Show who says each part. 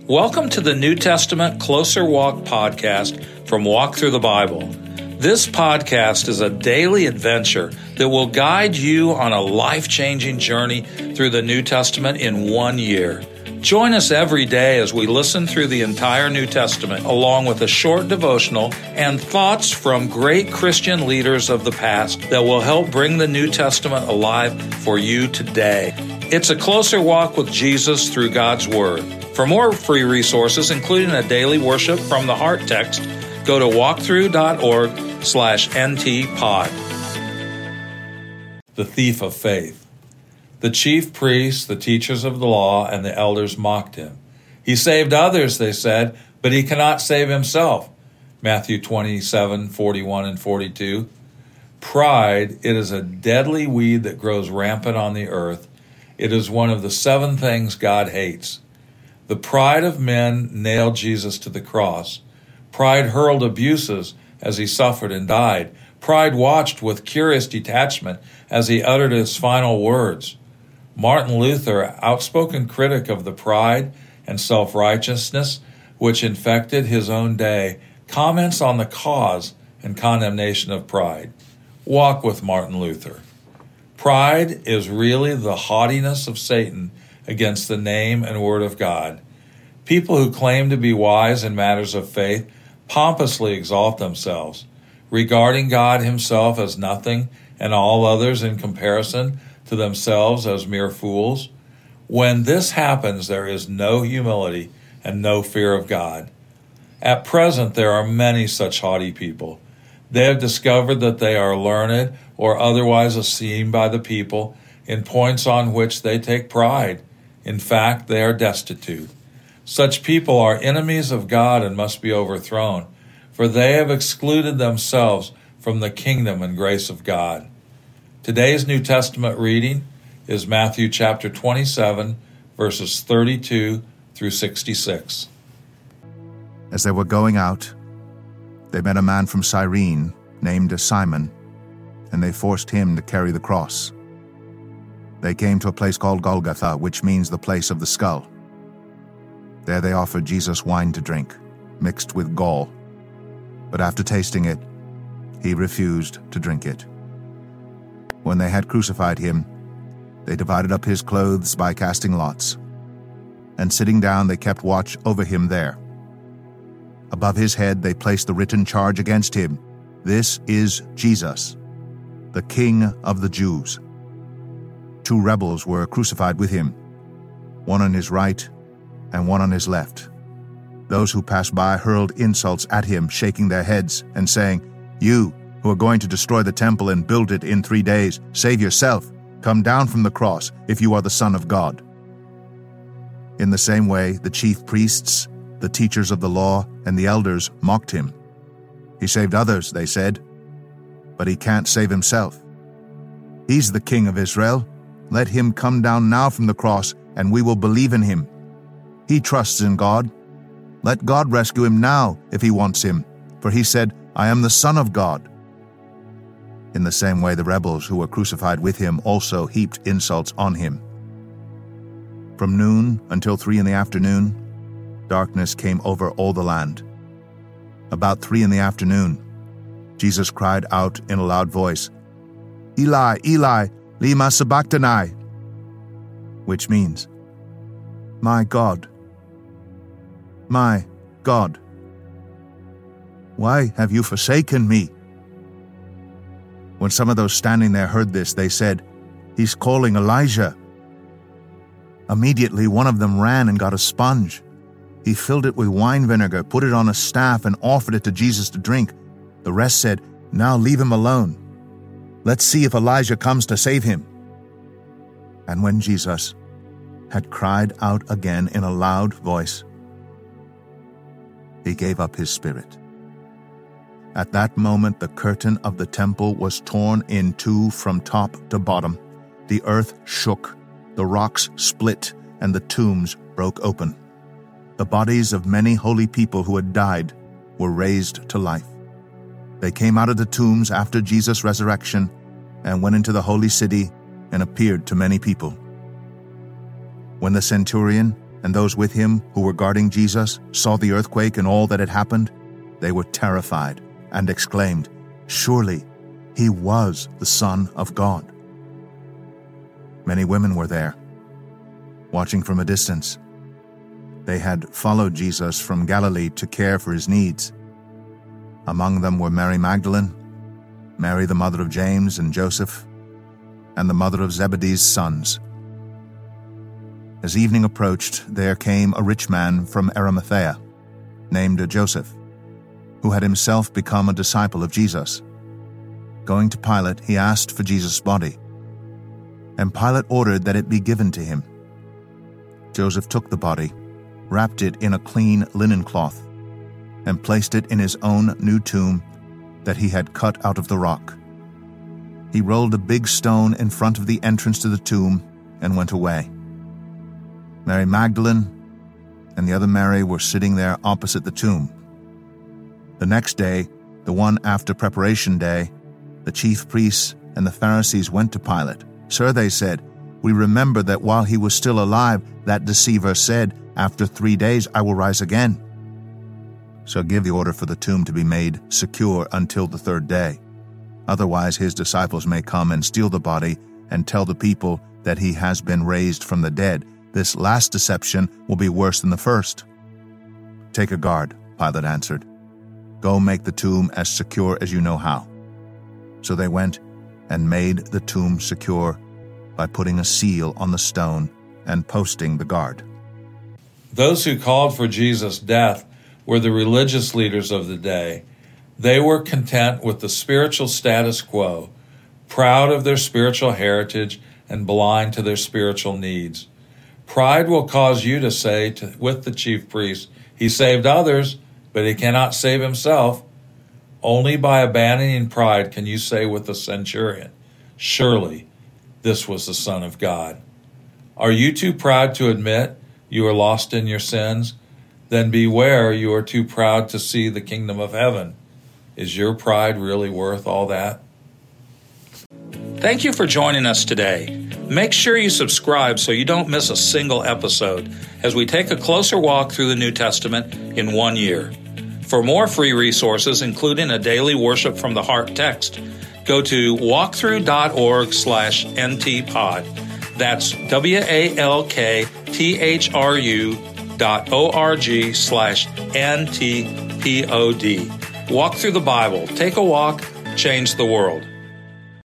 Speaker 1: Welcome to the New Testament Closer Walk podcast from Walk Through the Bible. This podcast is a daily adventure that will guide you on a life-changing journey through the New Testament in 1 year. Join us every day as we listen through the entire New Testament, along with a short devotional and thoughts from great Christian leaders of the past that will help bring the New Testament alive for you today. It's a closer walk with Jesus through God's Word. For more free resources, including a daily worship from the Heart text, go to walkthrough.org/ntpod. The thief of faith. The chief priests, the teachers of the law, and the elders mocked him. He saved others, they said, but he cannot save himself. Matthew 27:41 and 42. Pride, it is a deadly weed that grows rampant on the earth. It is one of the 7 things God hates. The pride of men nailed Jesus to the cross. Pride hurled abuses as he suffered and died. Pride watched with curious detachment as he uttered his final words. Martin Luther, outspoken critic of the pride and self-righteousness which infected his own day, comments on the cause and condemnation of pride. Walk with Martin Luther. Pride is really the haughtiness of Satan against the name and word of God. People who claim to be wise in matters of faith pompously exalt themselves, regarding God himself as nothing and all others in comparison to themselves as mere fools. When this happens, there is no humility and no fear of God. At present, there are many such haughty people. They have discovered that they are learned or otherwise esteemed by the people in points on which they take pride. In fact, they are destitute. Such people are enemies of God and must be overthrown, for they have excluded themselves from the kingdom and grace of God. Today's New Testament reading is Matthew chapter 27, verses 32 through 66.
Speaker 2: As they were going out, they met a man from Cyrene named Simon, and they forced him to carry the cross. They came to a place called Golgotha, which means the place of the skull. There they offered Jesus wine to drink, mixed with gall. But after tasting it, he refused to drink it. When they had crucified him, they divided up his clothes by casting lots. And sitting down, they kept watch over him there. Above his head they placed the written charge against him, "This is Jesus, the King of the Jews." 2 rebels were crucified with him, one on his right and one on his left. Those who passed by hurled insults at him, shaking their heads and saying, "You who are going to destroy the temple and build it in 3 days, save yourself. Come down from the cross if you are the Son of God." In the same way, the chief priests, the teachers of the law, and the elders mocked him. He saved others, they said, but he can't save himself. He's the King of Israel. Let him come down now from the cross, and we will believe in him. He trusts in God. Let God rescue him now if he wants him, for he said, "I am the Son of God." In the same way, the rebels who were crucified with him also heaped insults on him. From noon until 3 in the afternoon, darkness came over all the land. About 3 in the afternoon, Jesus cried out in a loud voice, "Eli, Eli, lema sabachthani," which means, my God, why have you forsaken me?" When some of those standing there heard this, they said, "He's calling Elijah." Immediately one of them ran and got a sponge. He filled it with wine vinegar, put it on a staff, and offered it to Jesus to drink. The rest said, "Now leave him alone. Let's see if Elijah comes to save him." And when Jesus had cried out again in a loud voice, he gave up his spirit. At that moment, the curtain of the temple was torn in 2 from top to bottom. The earth shook, the rocks split, and the tombs broke open. The bodies of many holy people who had died were raised to life. They came out of the tombs after Jesus' resurrection and went into the holy city and appeared to many people. When the centurion and those with him who were guarding Jesus saw the earthquake and all that had happened, they were terrified and exclaimed, "Surely he was the Son of God." Many women were there, watching from a distance. They had followed Jesus from Galilee to care for his needs. Among them were Mary Magdalene, Mary the mother of James and Joseph, and the mother of Zebedee's sons. As evening approached, there came a rich man from Arimathea, named Joseph, who had himself become a disciple of Jesus. Going to Pilate, he asked for Jesus' body, and Pilate ordered that it be given to him. Joseph took the body, wrapped it in a clean linen cloth, and placed it in his own new tomb that he had cut out of the rock. He rolled a big stone in front of the entrance to the tomb and went away. Mary Magdalene and the other Mary were sitting there opposite the tomb. The next day, the one after Preparation Day, the chief priests and the Pharisees went to Pilate. "Sir," they said, "we remember that while he was still alive, that deceiver said, 'After 3 days I will rise again.' So give the order for the tomb to be made secure until the 3rd day. Otherwise his disciples may come and steal the body and tell the people that he has been raised from the dead. This last deception will be worse than the first." "Take a guard," Pilate answered. "Go make the tomb as secure as you know how." So they went and made the tomb secure by putting a seal on the stone and posting the guard.
Speaker 1: Those who called for Jesus' death were the religious leaders of the day. They were content with the spiritual status quo, proud of their spiritual heritage and blind to their spiritual needs. Pride will cause you to say with the chief priest, "He saved others, but he cannot save himself." Only by abandoning pride can you say with the centurion, "Surely this was the Son of God." Are you too proud to admit you are lost in your sins? Then beware, you are too proud to see the kingdom of heaven. Is your pride really worth all that? Thank you for joining us today. Make sure you subscribe so you don't miss a single episode as we take a closer walk through the New Testament in 1 year. For more free resources, including a daily Worship from the Heart text, go to walkthrough.org/ntpod. That's walkthrough.org/ntpod. Walk through the Bible. Take a walk. Change the world.